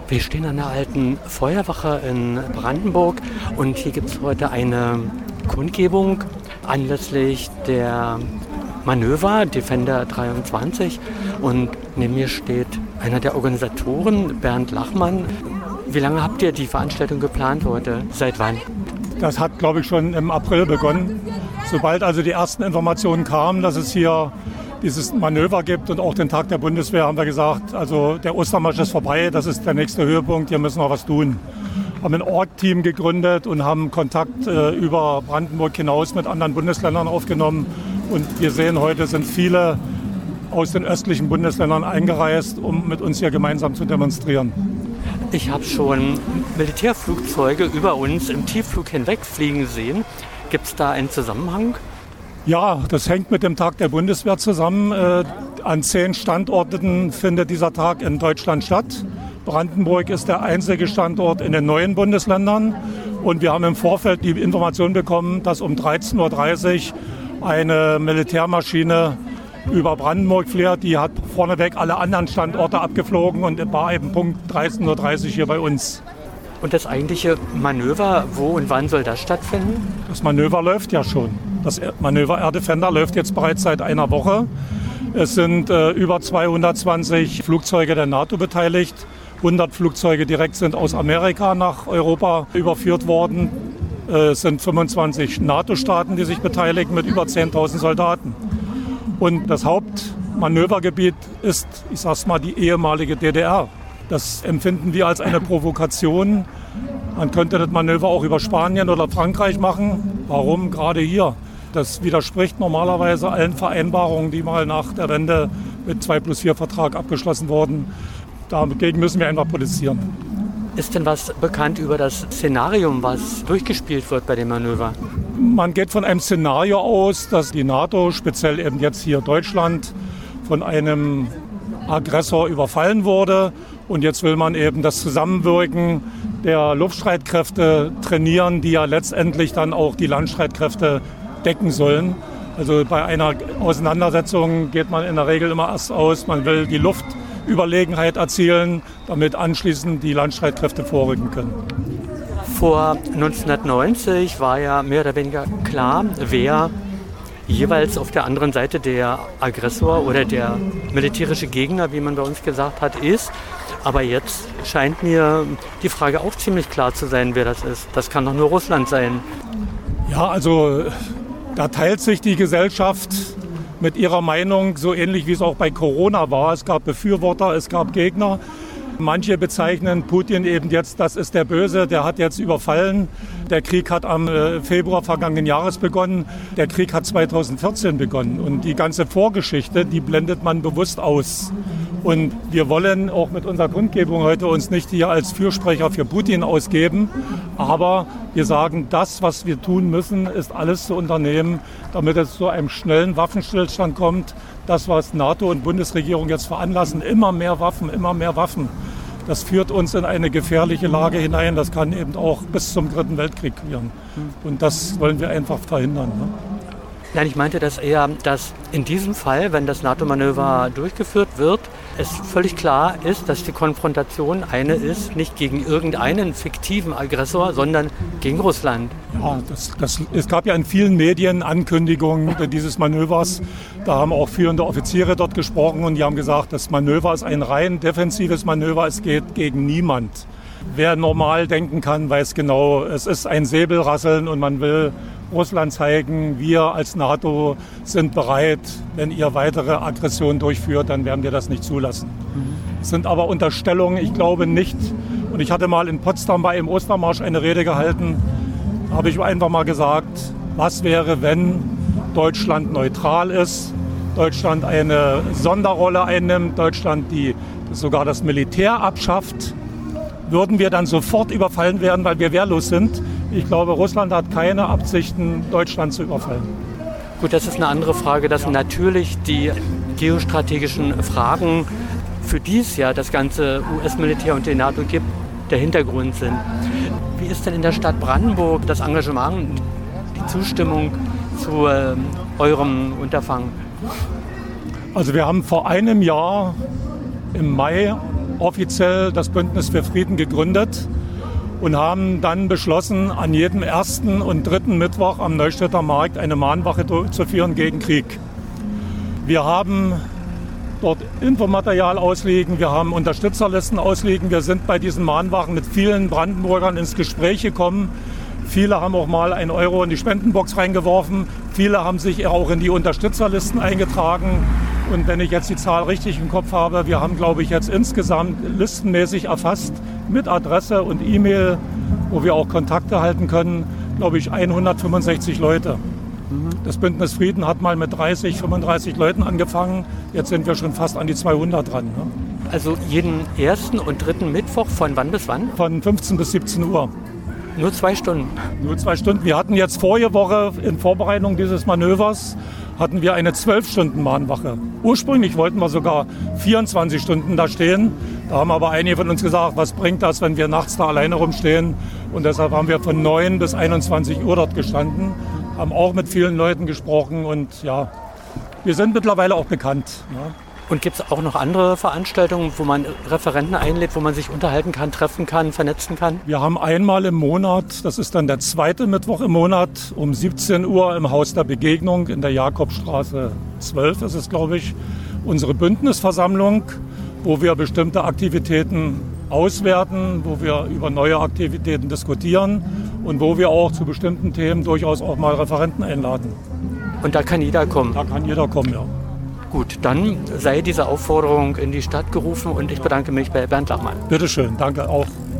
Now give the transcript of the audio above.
Wir stehen an der alten Feuerwache in Brandenburg und hier gibt es heute eine Kundgebung anlässlich der Manöver Defender 23 und neben mir steht einer der Organisatoren, Bernd Lachmann. Wie lange habt ihr die Veranstaltung geplant heute? Seit wann? Das hat, glaube ich, schon im April begonnen. Sobald also die ersten Informationen kamen, dass es hier dieses Manöver gibt und auch den Tag der Bundeswehr, haben wir gesagt, also der Ostermarsch ist vorbei, das ist der nächste Höhepunkt, hier müssen wir was tun. Haben ein Org-Team gegründet und haben Kontakt über Brandenburg hinaus mit anderen Bundesländern aufgenommen. Und wir sehen, heute sind viele aus den östlichen Bundesländern eingereist, um mit uns hier gemeinsam zu demonstrieren. Ich habe schon Militärflugzeuge über uns im Tiefflug hinwegfliegen sehen. Gibt es da einen Zusammenhang? Ja, das hängt mit dem Tag der Bundeswehr zusammen. An 10 Standorten findet dieser Tag in Deutschland statt. Brandenburg ist der einzige Standort in den neuen Bundesländern. Und wir haben im Vorfeld die Information bekommen, dass um 13.30 Uhr eine Militärmaschine über Brandenburg fährt. Die hat vorneweg alle anderen Standorte abgeflogen und war eben Punkt 13.30 Uhr hier bei uns. Und das eigentliche Manöver, wo und wann soll das stattfinden? Das Manöver läuft ja schon. Das Manöver Air Defender läuft jetzt bereits seit einer Woche. Es sind über 220 Flugzeuge der NATO beteiligt. 100 Flugzeuge direkt sind aus Amerika nach Europa überführt worden. Es sind 25 NATO-Staaten, die sich beteiligen, mit über 10.000 Soldaten. Und das Hauptmanövergebiet ist, ich sag's mal, die ehemalige DDR. Das empfinden wir als eine Provokation. Man könnte das Manöver auch über Spanien oder Frankreich machen. Warum gerade hier? Das widerspricht normalerweise allen Vereinbarungen, die mal nach der Wende mit 2+4-Vertrag abgeschlossen wurden. Dagegen müssen wir einfach protestieren. Ist denn was bekannt über das Szenario, was durchgespielt wird bei dem Manöver? Man geht von einem Szenario aus, dass die NATO, speziell eben jetzt hier Deutschland, von einem Aggressor überfallen wurde. Und jetzt will man eben das Zusammenwirken der Luftstreitkräfte trainieren, die ja letztendlich dann auch die Landstreitkräfte decken sollen. Also bei einer Auseinandersetzung geht man in der Regel immer erst aus, man will die Luftüberlegenheit erzielen, damit anschließend die Landstreitkräfte vorrücken können. Vor 1990 war ja mehr oder weniger klar, wer jeweils auf der anderen Seite der Aggressor oder der militärische Gegner, wie man bei uns gesagt hat, ist. Aber jetzt scheint mir die Frage auch ziemlich klar zu sein, wer das ist. Das kann doch nur Russland sein. Ja, also da teilt sich die Gesellschaft mit ihrer Meinung, so ähnlich wie es auch bei Corona war. Es gab Befürworter, es gab Gegner. Manche bezeichnen Putin eben jetzt, das ist der Böse, der hat jetzt überfallen. Der Krieg hat am Februar vergangenen Jahres begonnen. Der Krieg hat 2014 begonnen. Und die ganze Vorgeschichte, die blendet man bewusst aus. Und wir wollen auch mit unserer Kundgebung heute uns nicht hier als Fürsprecher für Putin ausgeben. Aber wir sagen, das, was wir tun müssen, ist alles zu unternehmen, damit es zu einem schnellen Waffenstillstand kommt. Das, was NATO und Bundesregierung jetzt veranlassen, immer mehr Waffen. Das führt uns in eine gefährliche Lage hinein. Das kann eben auch bis zum Dritten Weltkrieg führen. Und das wollen wir einfach verhindern. Ne? Nein, ich meinte das eher, dass in diesem Fall, wenn das NATO-Manöver durchgeführt wird, es völlig klar ist, dass die Konfrontation eine ist, nicht gegen irgendeinen fiktiven Aggressor, sondern gegen Russland. Ja, es gab ja in vielen Medien Ankündigungen dieses Manövers. Da haben auch führende Offiziere dort gesprochen und die haben gesagt, das Manöver ist ein rein defensives Manöver, es geht gegen niemand. Wer normal denken kann, weiß genau, es ist ein Säbelrasseln und man will Russland zeigen, wir als NATO sind bereit, wenn ihr weitere Aggressionen durchführt, dann werden wir das nicht zulassen. Es sind aber Unterstellungen, ich glaube nicht. Und ich hatte mal in Potsdam bei einem Ostermarsch eine Rede gehalten, habe ich einfach mal gesagt, was wäre, wenn Deutschland neutral ist, Deutschland eine Sonderrolle einnimmt, Deutschland die sogar das Militär abschafft, würden wir dann sofort überfallen werden, weil wir wehrlos sind. Ich glaube, Russland hat keine Absichten, Deutschland zu überfallen. Gut, das ist eine andere Frage, dass natürlich die geostrategischen Fragen, für die es ja das ganze US-Militär und die NATO gibt, der Hintergrund sind. Wie ist denn in der Stadt Brandenburg das Engagement, die Zustimmung zu eurem Unterfangen? Also wir haben vor einem Jahr im Mai offiziell das Bündnis für Frieden gegründet und haben dann beschlossen, an jedem ersten und dritten Mittwoch am Neustädter Markt eine Mahnwache durchzuführen gegen Krieg. Wir haben dort Infomaterial ausliegen, wir haben Unterstützerlisten ausliegen. Wir sind bei diesen Mahnwachen mit vielen Brandenburgern ins Gespräch gekommen. Viele haben auch mal 1 Euro in die Spendenbox reingeworfen. Viele haben sich auch in die Unterstützerlisten eingetragen. Und wenn ich jetzt die Zahl richtig im Kopf habe, wir haben, glaube ich, jetzt insgesamt listenmäßig erfasst mit Adresse und E-Mail, wo wir auch Kontakte halten können, glaube ich, 165 Leute. Das Bündnis Frieden hat mal mit 30, 35 Leuten angefangen. Jetzt sind wir schon fast an die 200 dran. Ne? Also jeden ersten und dritten Mittwoch von wann bis wann? Von 15 bis 17 Uhr. Nur 2 Stunden? Nur 2 Stunden. Wir hatten jetzt vorige Woche in Vorbereitung dieses Manövers hatten wir eine 12-Stunden-Mahnwache. Ursprünglich wollten wir sogar 24 Stunden da stehen. Da haben aber einige von uns gesagt, was bringt das, wenn wir nachts da alleine rumstehen? Und deshalb haben wir von 9 bis 21 Uhr dort gestanden, haben auch mit vielen Leuten gesprochen und ja, wir sind mittlerweile auch bekannt. Ja. Und gibt es auch noch andere Veranstaltungen, wo man Referenten einlädt, wo man sich unterhalten kann, treffen kann, vernetzen kann? Wir haben einmal im Monat, das ist dann der 2. Mittwoch im Monat, um 17 Uhr im Haus der Begegnung in der Jakobstraße 12 ist es, glaube ich, unsere Bündnisversammlung, wo wir bestimmte Aktivitäten auswerten, wo wir über neue Aktivitäten diskutieren und wo wir auch zu bestimmten Themen durchaus auch mal Referenten einladen. Und da kann jeder kommen? Da kann jeder kommen, ja. Gut, dann sei diese Aufforderung in die Stadt gerufen und ich bedanke mich bei Bernd Lachmann. Bitte schön, danke auch.